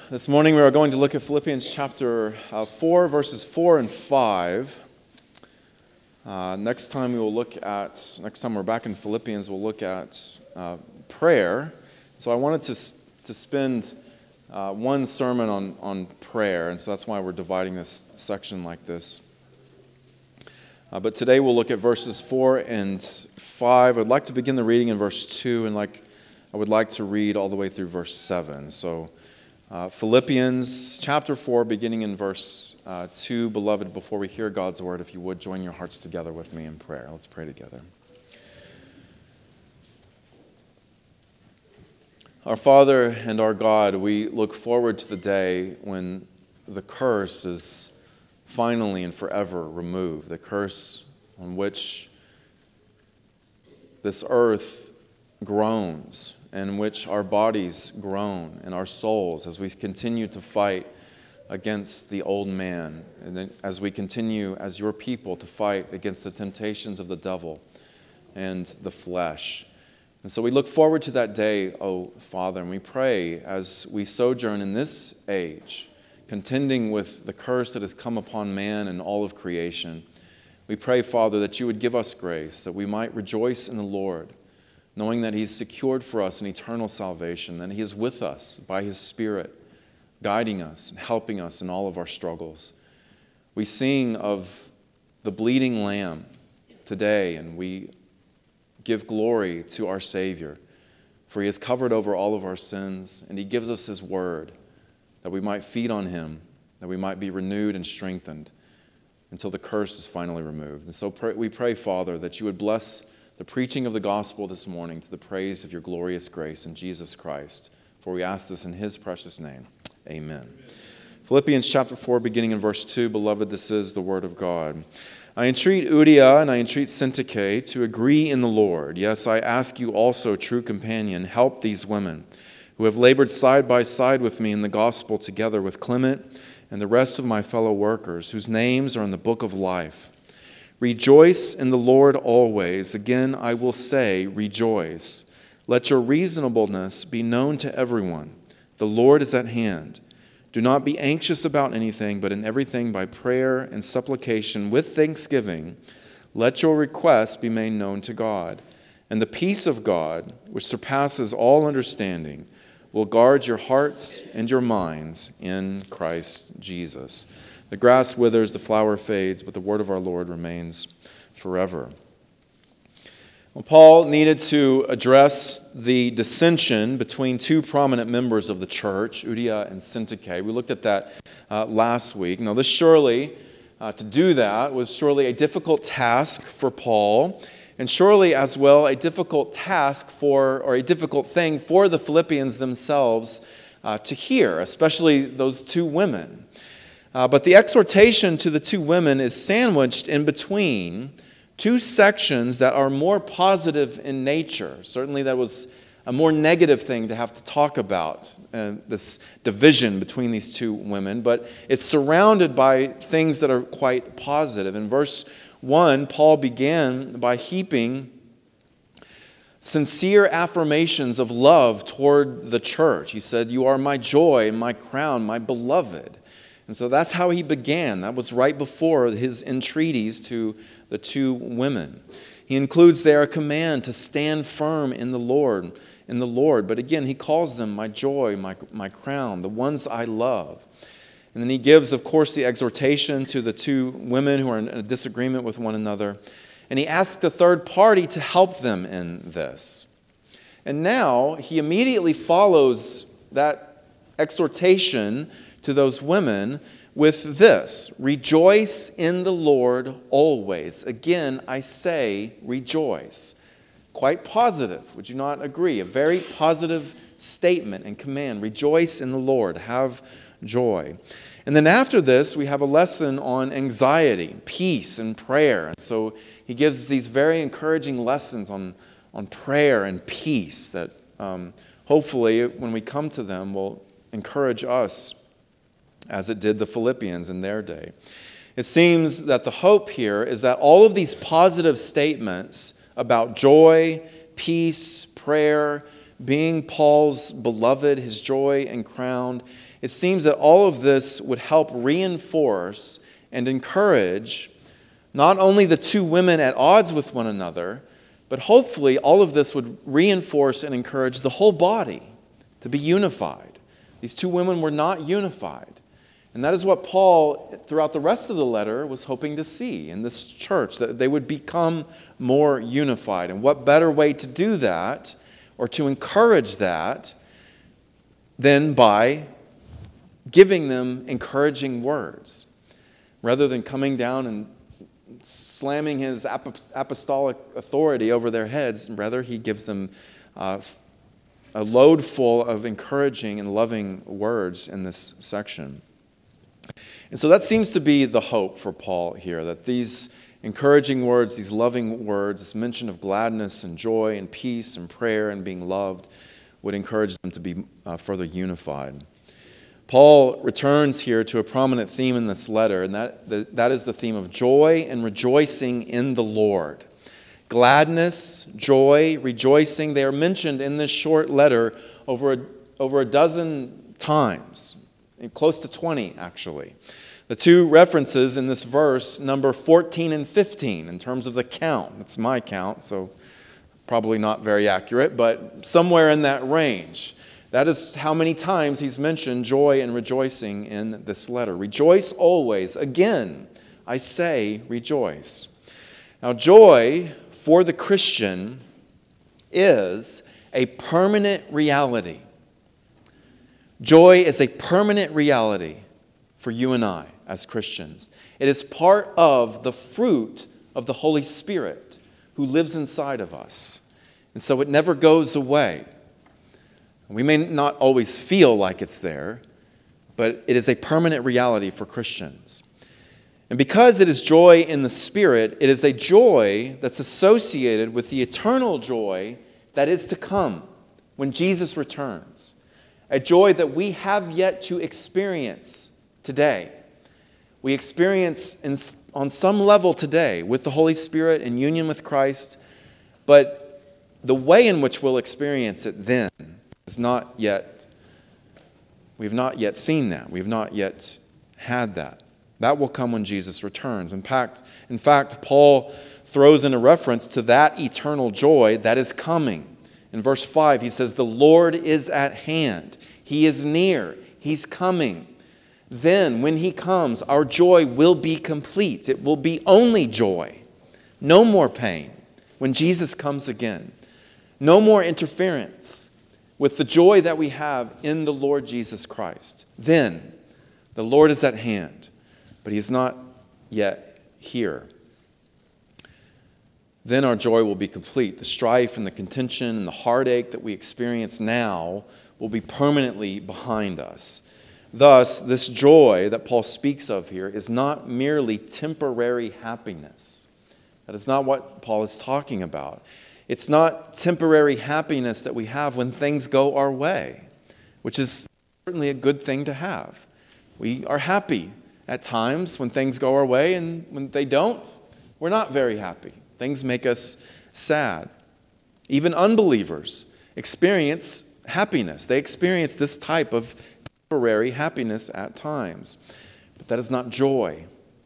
This morning we are going to look at Philippians chapter 4, verses 4 and 5. Next time we're back in Philippians, we'll look at prayer. So I wanted to spend one sermon on prayer, and so that's why we're dividing this section like this. But today we'll look at verses 4 and 5. I'd like to begin the reading in verse 2, and I would like to read all the way through verse 7. So Philippians chapter 4, beginning in verse 2. Beloved, before we hear God's word, if you would join your hearts together with me in prayer. Let's pray together. Our Father and our God, we look forward to the day when the curse is finally and forever removed. The curse on which this earth groans, and in which our bodies groan and our souls as we continue to fight against the old man, and then as we continue as your people to fight against the temptations of the devil and the flesh. And so we look forward to that day, O Father, and we pray as we sojourn in this age, contending with the curse that has come upon man and all of creation. We pray, Father, that you would give us grace, that we might rejoice in the Lord, knowing that he's secured for us an eternal salvation, that he is with us by his Spirit, guiding us and helping us in all of our struggles. We sing of the bleeding Lamb today, and we give glory to our Savior, for he has covered over all of our sins, and he gives us his word, that we might feed on him, that we might be renewed and strengthened until the curse is finally removed. And so we pray, Father, that you would bless the preaching of the gospel this morning to the praise of your glorious grace in Jesus Christ. For we ask this in his precious name. Amen. Philippians chapter 4, beginning in verse 2. Beloved, this is the word of God. I entreat Euodia and I entreat Syntyche to agree in the Lord. Yes, I ask you also, true companion, help these women who have labored side by side with me in the gospel, together with Clement and the rest of my fellow workers, whose names are in the book of life. Rejoice in the Lord always. Again, I will say, rejoice. Let your reasonableness be known to everyone. The Lord is at hand. Do not be anxious about anything, but in everything by prayer and supplication with thanksgiving, let your requests be made known to God. And the peace of God, which surpasses all understanding, will guard your hearts and your minds in Christ Jesus. The grass withers, the flower fades, but the word of our Lord remains forever. Well, Paul needed to address the dissension between two prominent members of the church, Euodia and Syntyche. We looked at that last week. Now, to do that was surely a difficult task for Paul, and surely as well a difficult thing for the Philippians themselves to hear, especially those two women. But the exhortation to the two women is sandwiched in between two sections that are more positive in nature. Certainly that was a more negative thing to have to talk about, this division between these two women, but it's surrounded by things that are quite positive. In verse 1, Paul began by heaping sincere affirmations of love toward the church. He said, "You are my joy, my crown, my beloved." And so that's how he began. That was right before his entreaties to the two women. He includes there a command to stand firm in the Lord. But again, he calls them my joy, my crown, the ones I love. And then he gives, of course, the exhortation to the two women who are in a disagreement with one another. And he asks a third party to help them in this. And now he immediately follows that exhortation to those women with this: rejoice in the Lord always. Again, I say rejoice. Quite positive, would you not agree? A very positive statement and command. Rejoice in the Lord. Have joy. And then after this, we have a lesson on anxiety, peace, and prayer. And so he gives these very encouraging lessons on prayer and peace that hopefully, when we come to them, will encourage us as it did the Philippians in their day. It seems that the hope here is that all of these positive statements about joy, peace, prayer, being Paul's beloved, his joy and crown, it seems that all of this would help reinforce and encourage not only the two women at odds with one another, but hopefully all of this would reinforce and encourage the whole body to be unified. These two women were not unified. And that is what Paul, throughout the rest of the letter, was hoping to see in this church, that they would become more unified. And what better way to do that, or to encourage that, than by giving them encouraging words, rather than coming down and slamming his apostolic authority over their heads. Rather, he gives them a load full of encouraging and loving words in this section. And so that seems to be the hope for Paul here, that these encouraging words, these loving words, this mention of gladness and joy and peace and prayer and being loved would encourage them to be further unified. Paul returns here to a prominent theme in this letter, and that is the theme of joy and rejoicing in the Lord. Gladness, joy, rejoicing, they are mentioned in this short letter over a dozen times, close to 20 actually. The two references in this verse number 14 and 15 in terms of the count. It's my count, so probably not very accurate, but somewhere in that range. That is how many times he's mentioned joy and rejoicing in this letter. Rejoice always. Again, I say rejoice. Now, joy for the Christian is a permanent reality. Joy is a permanent reality for you and I as Christians. It is part of the fruit of the Holy Spirit who lives inside of us. And so it never goes away. We may not always feel like it's there, but it is a permanent reality for Christians. And because it is joy in the Spirit, it is a joy that's associated with the eternal joy that is to come when Jesus returns. A joy that we have yet to experience today. We experience on some level today with the Holy Spirit in union with Christ, but the way in which we'll experience it then is not yet, we've not yet seen that. We've not yet had that. That will come when Jesus returns. In fact, Paul throws in a reference to that eternal joy that is coming. In verse 5, he says, "The Lord is at hand. He is near. He's coming." Then, when he comes, our joy will be complete. It will be only joy. No more pain when Jesus comes again. No more interference with the joy that we have in the Lord Jesus Christ. Then, the Lord is at hand, but he is not yet here. Then our joy will be complete. The strife and the contention and the heartache that we experience now will be permanently behind us. Thus, this joy that Paul speaks of here is not merely temporary happiness. That is not what Paul is talking about. It's not temporary happiness that we have when things go our way, which is certainly a good thing to have. We are happy at times when things go our way, and when they don't, we're not very happy. Things make us sad. Even unbelievers experience happiness. They experience this type of temporary happiness at times. But that is not joy.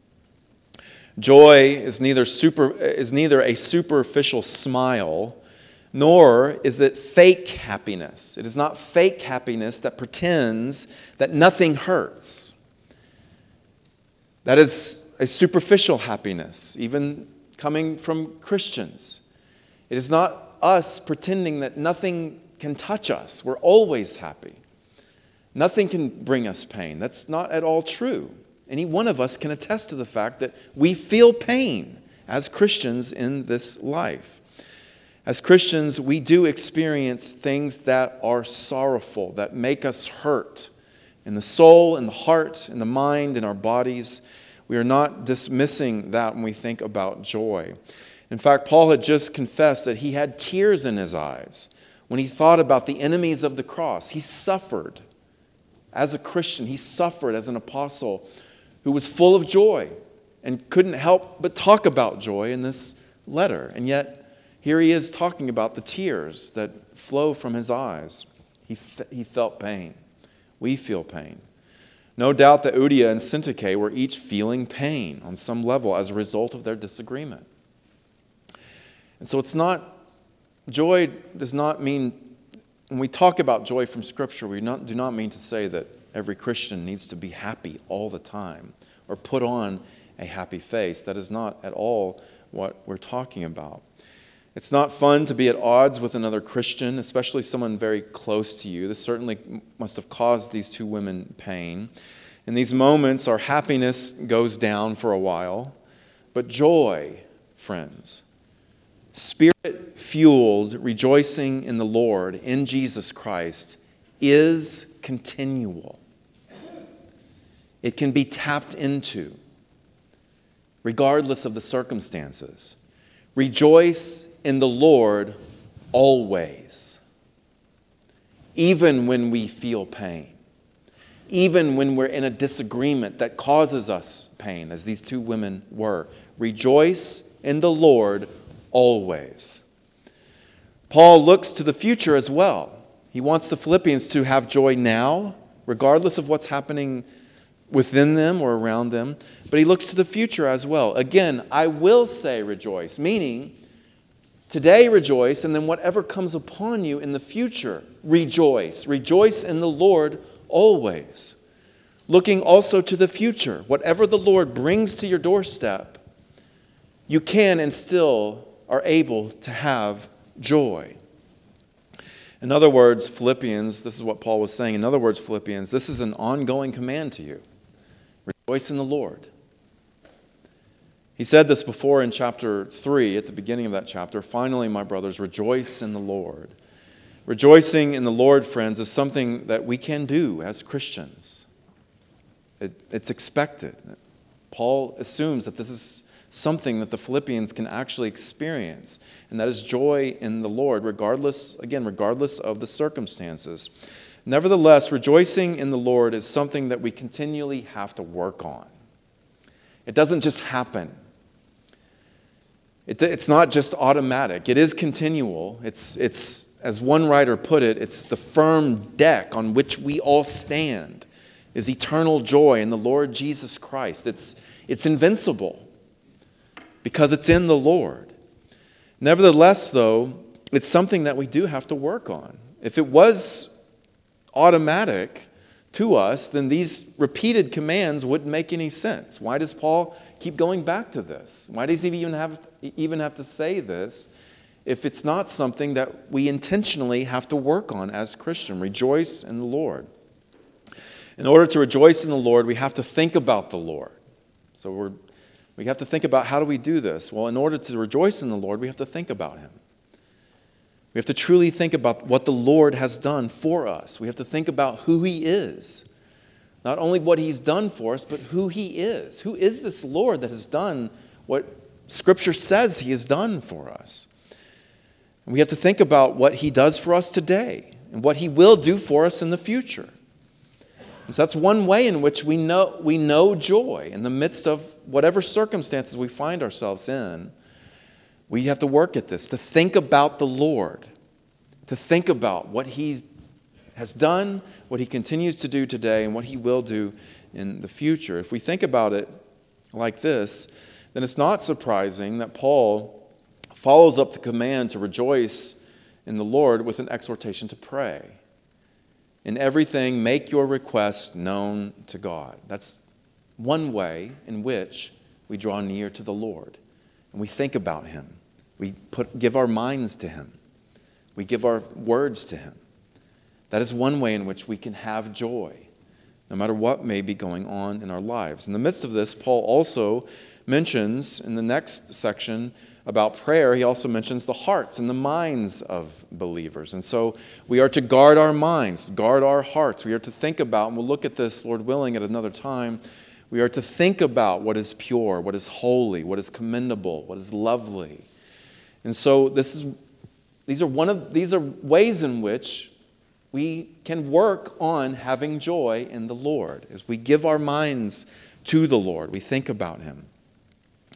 Joy is neither a superficial smile, nor is it fake happiness. It is not fake happiness that pretends that nothing hurts. That is a superficial happiness, even coming from Christians. It is not us pretending that nothing can touch us. We're always happy. Nothing can bring us pain. That's not at all true. Any one of us can attest to the fact that we feel pain as Christians in this life. As Christians, we do experience things that are sorrowful, that make us hurt in the soul, in the heart, in the mind, in our bodies. We are not dismissing that when we think about joy. In fact, Paul had just confessed that he had tears in his eyes when he thought about the enemies of the cross. He suffered as a Christian. He suffered as an apostle who was full of joy and couldn't help but talk about joy in this letter. And yet Here he is talking about the tears that flow from his eyes. He felt pain. We feel pain. No doubt that Euodia and Syntyche were each feeling pain on some level as a result of their disagreement. And so joy does not mean, when we talk about joy from Scripture, we do not mean to say that every Christian needs to be happy all the time or put on a happy face. That is not at all what we're talking about. It's not fun to be at odds with another Christian, especially someone very close to you. This certainly must have caused these two women pain. In these moments, our happiness goes down for a while, but joy, friends, Spirit-fueled rejoicing in the Lord, in Jesus Christ, is continual. It can be tapped into, regardless of the circumstances. Rejoice in the Lord always, even when we feel pain, even when we're in a disagreement that causes us pain, as these two women were. Rejoice in the Lord always. Paul looks to the future as well. He wants the Philippians to have joy now, regardless of what's happening within them or around them. But he looks to the future as well. Again, I will say rejoice, meaning today rejoice, and then whatever comes upon you in the future, rejoice. Rejoice in the Lord always. Looking also to the future, whatever the Lord brings to your doorstep, you can and still are able to have joy. In other words, Philippians, this is what Paul was saying. In other words, Philippians, this is an ongoing command to you. Rejoice in the Lord. He said this before in chapter 3, at the beginning of that chapter. Finally, my brothers, rejoice in the Lord. Rejoicing in the Lord, friends, is something that we can do as Christians. It's expected. Paul assumes that this is something that the Philippians can actually experience, and that is joy in the Lord, regardless of the circumstances. Nevertheless, rejoicing in the Lord is something that we continually have to work on. It doesn't just happen. It's not just automatic. It is continual. It's as one writer put it, it's the firm deck on which we all stand, is eternal joy in the Lord Jesus Christ. It's invincible because it's in the Lord. Nevertheless, though, it's something that we do have to work on. If it was automatic to us, then these repeated commands wouldn't make any sense. Why does Paul keep going back to this? Why does he even have to say this if it's not something that we intentionally have to work on as Christians? Rejoice in the Lord. In order to rejoice in the Lord, we have to think about the Lord. So we have to think about, how do we do this? Well, in order to rejoice in the Lord, we have to think about Him. We have to truly think about what the Lord has done for us. We have to think about who He is. Not only what He's done for us, but who He is. Who is this Lord that has done what Scripture says He has done for us? And we have to think about what He does for us today and what He will do for us in the future. And so that's one way in which we know joy in the midst of whatever circumstances we find ourselves in. We have to work at this, to think about the Lord, to think about what He has done, what He continues to do today, and what He will do in the future. If we think about it like this, then it's not surprising that Paul follows up the command to rejoice in the Lord with an exhortation to pray. In everything, make your requests known to God. That's one way in which we draw near to the Lord, and we think about Him. We give our minds to Him. We give our words to Him. That is one way in which we can have joy, no matter what may be going on in our lives. In the midst of this, Paul also mentions in the next section about prayer, he also mentions the hearts and the minds of believers. And so we are to guard our minds, guard our hearts. We are to think about, and we'll look at this, Lord willing, at another time. We are to think about what is pure, what is holy, what is commendable, what is lovely. And so these are ways in which we can work on having joy in the Lord as we give our minds to the Lord. We think about Him.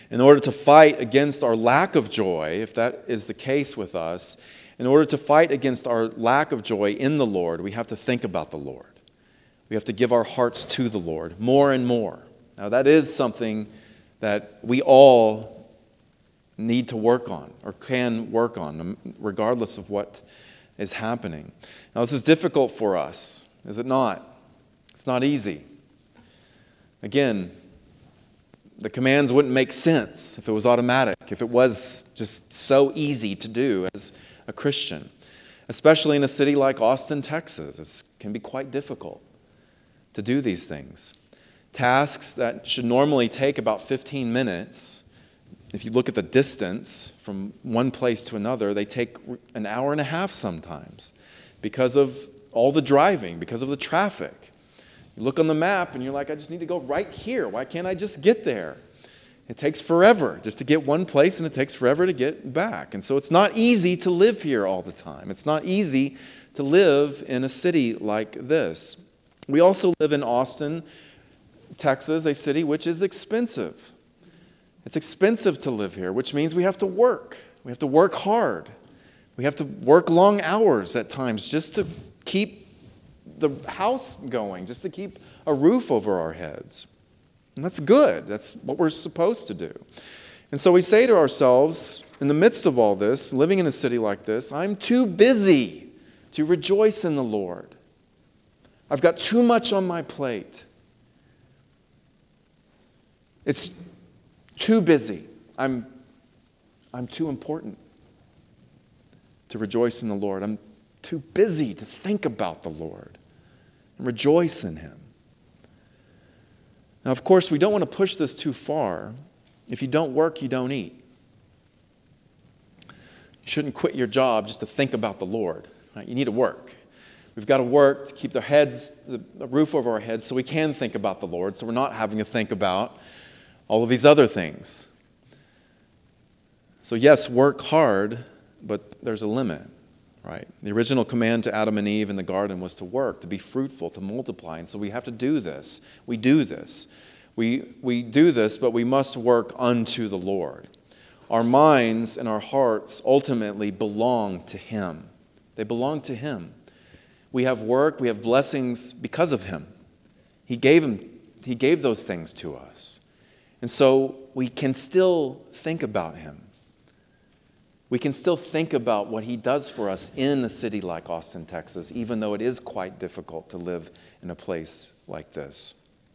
In order to fight against our lack of joy, if that is the case with us, in order to fight against our lack of joy in the Lord, we have to think about the Lord. We have to give our hearts to the Lord more and more. Now, that is something that we all need to work on or can work on, regardless of what is happening. Now, this is difficult for us, is it not? It's not easy. Again, the commands wouldn't make sense if it was automatic, if it was just so easy to do as a Christian, especially in a city like Austin, Texas. It can be quite difficult to do these things. Tasks that should normally take about 15 minutes, if you look at the distance from one place to another, they take an hour and a half sometimes because of all the driving, because of the traffic. You look on the map and you're like, I just need to go right here. Why can't I just get there? It takes forever just to get one place, and it takes forever to get back. And so it's not easy to live here all the time. It's not easy to live in a city like this. We also live in Austin, Texas, a city which is expensive. It's expensive to live here, which means we have to work. We have to work hard. We have to work long hours at times just to keep the house going, just to keep a roof over our heads. And that's good. That's what we're supposed to do. And so we say to ourselves, in the midst of all this, living in a city like this, I'm too busy to rejoice in the Lord. I've got too much on my plate. It's too busy. I'm too important to rejoice in the Lord. I'm too busy to think about the Lord and rejoice in Him. Now, of course, we don't want to push this too far. If you don't work, you don't eat. You shouldn't quit your job just to think about the Lord. Right? You need to work. We've got to work to keep the roof over our heads so we can think about the Lord, so we're not having to think about all of these other things. So yes, work hard, but there's a limit. Right? The original command to Adam and Eve in the garden was to work, to be fruitful, to multiply. And so we have to do this. We do this. We do this, but we must work unto the Lord. Our minds and our hearts ultimately belong to Him. They belong to Him. We have work, we have blessings because of Him. He gave those things to us. And so we can still think about Him. We can still think about what He does for us in a city like Austin, Texas, even though it is quite difficult to live in a place like this.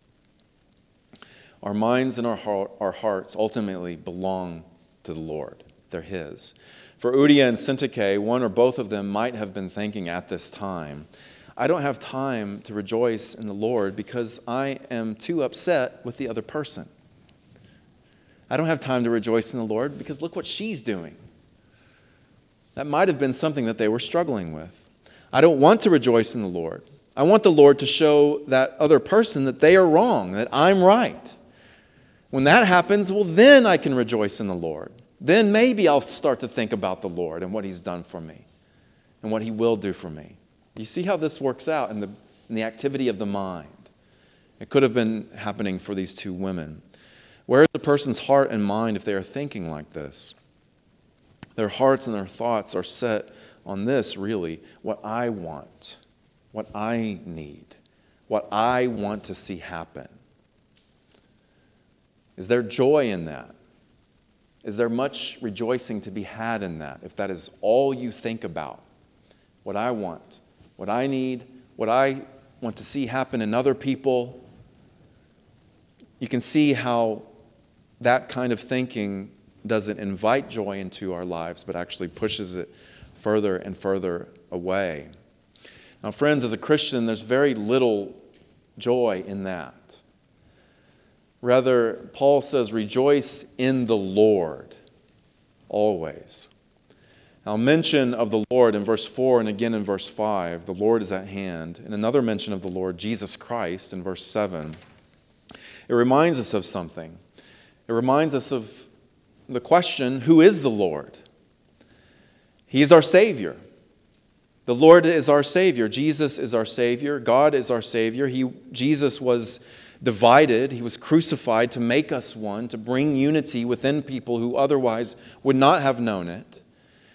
Our minds and our hearts ultimately belong to the Lord. They're His. For Udia and Syntyche, one or both of them might have been thinking at this time, I don't have time to rejoice in the Lord because I am too upset with the other person. I don't have time to rejoice in the Lord because look what she's doing. That might have been something that they were struggling with. I don't want to rejoice in the Lord. I want the Lord to show that other person that they are wrong, that I'm right. When that happens, well, then I can rejoice in the Lord. Then maybe I'll start to think about the Lord and what He's done for me and what He will do for me. You see how this works out in the activity of the mind. It could have been happening for these two women. Where is the person's heart and mind if they are thinking like this? Their hearts and their thoughts are set on this, really, what I want, what I need, what I want to see happen. Is there joy in that? Is there much rejoicing to be had in that, if that is all you think about? What I want, what I need, what I want to see happen in other people. You can see how that kind of thinking doesn't invite joy into our lives, but actually pushes it further and further away. Now, friends, as a Christian, there's very little joy in that. Rather, Paul says, rejoice in the Lord always. Now, mention of the Lord in verse 4 and again in verse 5, the Lord is at hand. And another mention of the Lord, Jesus Christ, in verse 7. It reminds us of something. It reminds us of the question, who is the Lord? He is our Savior. The Lord is our Savior. Jesus is our Savior. God is our Savior. Jesus was divided. He was crucified to make us one, to bring unity within people who otherwise would not have known it.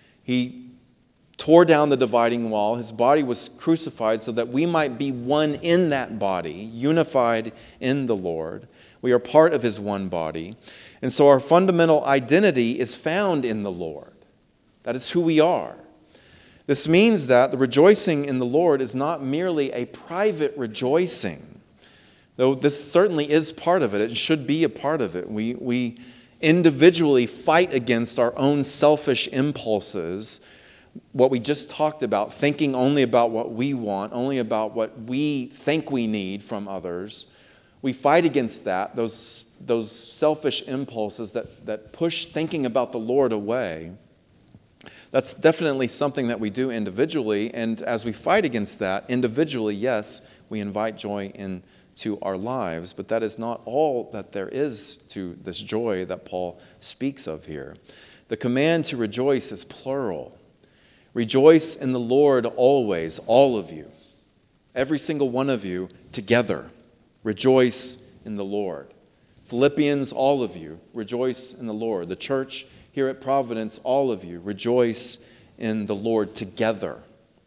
He tore down the dividing wall. His body was crucified so that we might be one in that body, unified in the Lord. We are part of his one body. And so our fundamental identity is found in the Lord. That is who we are. This means that the rejoicing in the Lord is not merely a private rejoicing, though this certainly is part of it. It should be a part of it. We individually fight against our own selfish impulses, what we just talked about, thinking only about what we want, only about what we think we need from others. We fight against that, those selfish impulses that push thinking about the Lord away. That's definitely something that we do individually, and as we fight against that individually, yes, we invite joy into our lives, but that is not all that there is to this joy that Paul speaks of here. The command to rejoice is plural. Rejoice in the Lord always, all of you, every single one of you together. Rejoice in the Lord. Philippians, all of you, rejoice in the Lord. The church here at Providence, all of you, rejoice in the Lord together.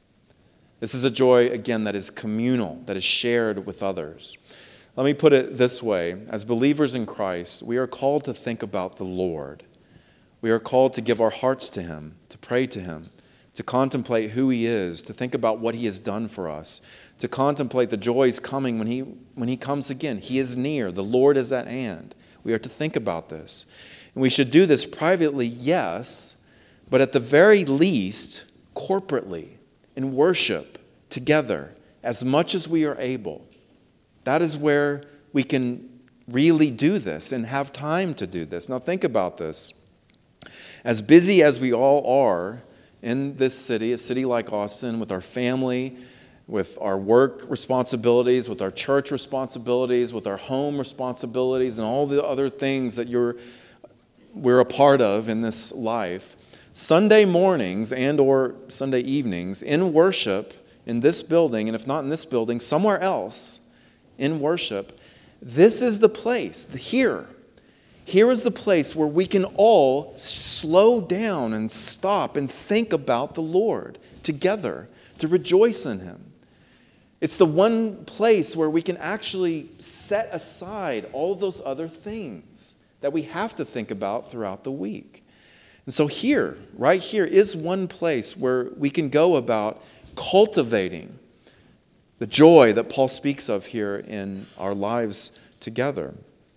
This is a joy, again, that is communal, that is shared with others. Let me put it this way. As believers in Christ, we are called to think about the Lord. We are called to give our hearts to him, to pray to him, to contemplate who he is, to think about what he has done for us, to contemplate the joys coming when he comes again. He is near. The Lord is at hand. We are to think about this. And we should do this privately, yes, but at the very least, corporately, in worship, together, as much as we are able. That is where we can really do this and have time to do this. Now think about this. As busy as we all are in this city, a city like Austin, with our family, with our work responsibilities, with our church responsibilities, with our home responsibilities, and all the other things that we're a part of in this life, Sunday mornings and or Sunday evenings in worship in this building, and if not in this building, somewhere else in worship, this is the place, here. Here is the place where we can all slow down and stop and think about the Lord together, to rejoice in him. It's the one place where we can actually set aside all those other things that we have to think about throughout the week. And so here, right here, is one place where we can go about cultivating the joy that Paul speaks of here in our lives together.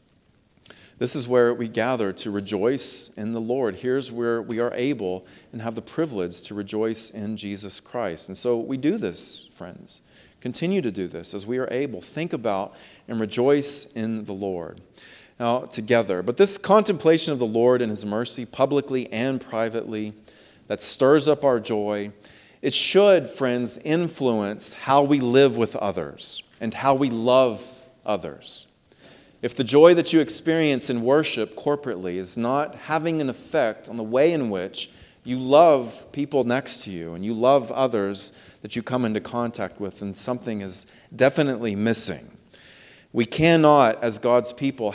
This is where we gather to rejoice in the Lord. Here's where we are able and have the privilege to rejoice in Jesus Christ. And so we do this, friends. Continue to do this as we are able. Think about and rejoice in the Lord. Now, together. But this contemplation of the Lord and his mercy, publicly and privately, that stirs up our joy, it should, friends, influence how we live with others and how we love others. If the joy that you experience in worship corporately is not having an effect on the way in which you love people next to you and you love others that you come into contact with, then something is definitely missing. We cannot, as God's people,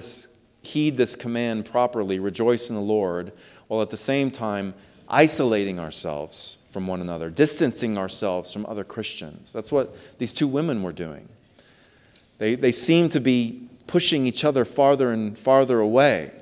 heed this command properly, rejoice in the Lord, while at the same time isolating ourselves from one another, distancing ourselves from other Christians. That's what these two women were doing. They seem to be pushing each other farther and farther away.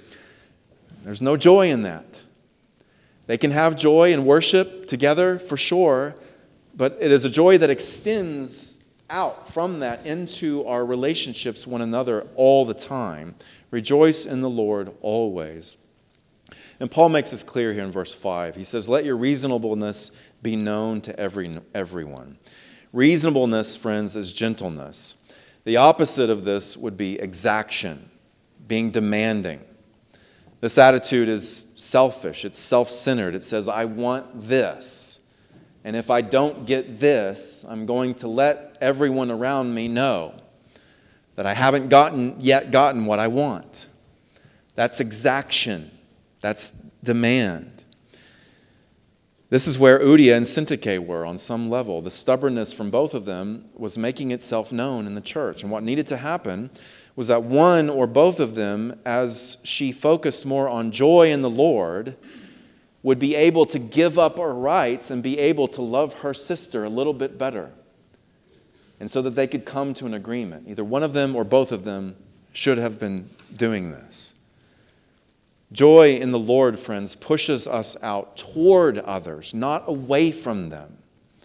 There's no joy in that. They can have joy and worship together for sure, but it is a joy that extends out from that into our relationships with one another all the time. Rejoice in the Lord always. And Paul makes this clear here in verse 5. He says, let your reasonableness be known to everyone. Reasonableness, friends, is gentleness. The opposite of this would be exaction, being demanding. This attitude is selfish. It's self-centered. It says, I want this. And if I don't get this, I'm going to let everyone around me know that I haven't yet gotten what I want. That's exaction. That's demand. This is where Euodia and Syntyche were on some level. The stubbornness from both of them was making itself known in the church. And what needed to happen was that one or both of them, as she focused more on joy in the Lord, would be able to give up her rights and be able to love her sister a little bit better. And so that they could come to an agreement. Either one of them or both of them should have been doing this. Joy in the Lord, friends, pushes us out toward others, not away from them.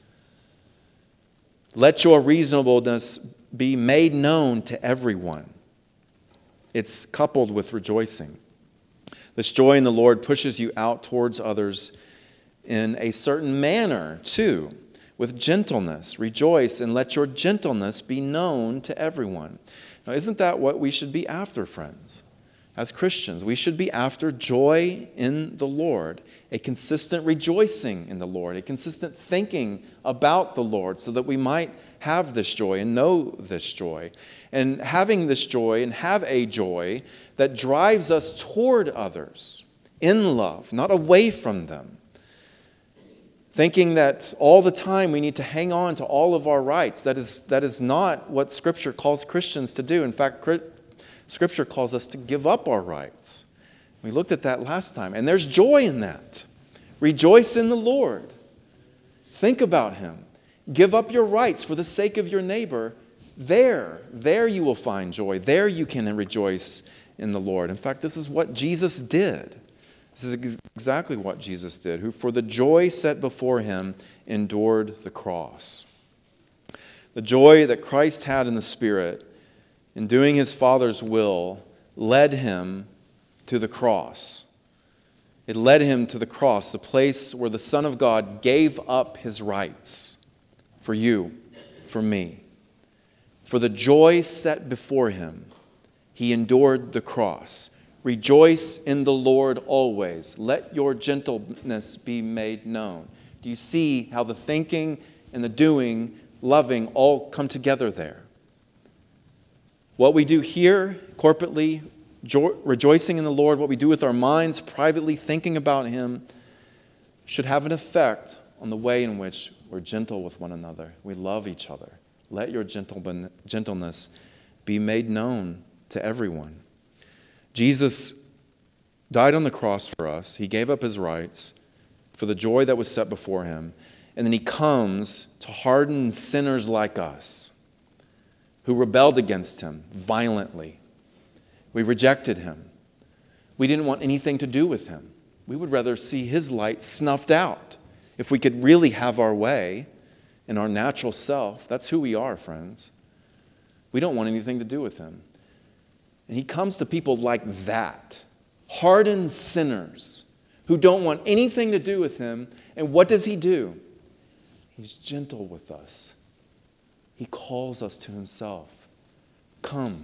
Let your reasonableness be made known to everyone. It's coupled with rejoicing. This joy in the Lord pushes you out towards others in a certain manner, too, with gentleness. Rejoice and let your gentleness be known to everyone. Now, isn't that what we should be after, friends? As Christians, we should be after joy in the Lord, a consistent rejoicing in the Lord, a consistent thinking about the Lord so that we might have this joy and know this joy. And having this joy and have a joy that drives us toward others in love, not away from them. Thinking that all the time we need to hang on to all of our rights. That is not what Scripture calls Christians to do. In fact, Scripture calls us to give up our rights. We looked at that last time. And there's joy in that. Rejoice in the Lord. Think about Him. Give up your rights for the sake of your neighbor. There you will find joy. There you can rejoice in the Lord. In fact, this is what Jesus did. This is exactly what Jesus did, who for the joy set before Him endured the cross. The joy that Christ had in the Spirit in doing His Father's will led Him to the cross. It led Him to the cross, the place where the Son of God gave up His rights for you, for me. For the joy set before Him, He endured the cross. Rejoice in the Lord always. Let your gentleness be made known. Do you see how the thinking and the doing, loving, all come together there? What we do here, corporately, rejoicing in the Lord, what we do with our minds, privately thinking about Him, should have an effect on the way in which we're gentle with one another. We love each other. Let your gentleness be made known to everyone. Jesus died on the cross for us. He gave up His rights for the joy that was set before Him. And then He comes to harden sinners like us who rebelled against Him violently. We rejected Him. We didn't want anything to do with Him. We would rather see His light snuffed out. If we could really have our way in our natural self, that's who we are, friends. We don't want anything to do with Him. And He comes to people like that, hardened sinners who don't want anything to do with Him. And what does He do? He's gentle with us. He calls us to Himself. Come,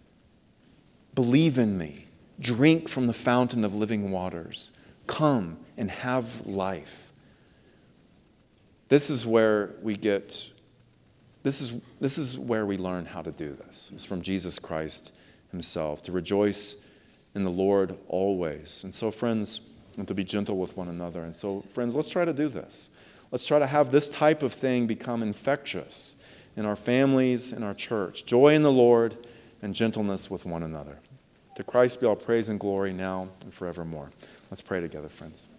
believe in me. Drink from the fountain of living waters. Come and have life. This is where we get, this is where we learn how to do this. It's from Jesus Christ Himself, to rejoice in the Lord always. And so, friends, and to be gentle with one another. And so, friends, let's try to do this. Let's try to have this type of thing become infectious in our families, in our church. Joy in the Lord and gentleness with one another. To Christ be all praise and glory now and forevermore. Let's pray together, friends.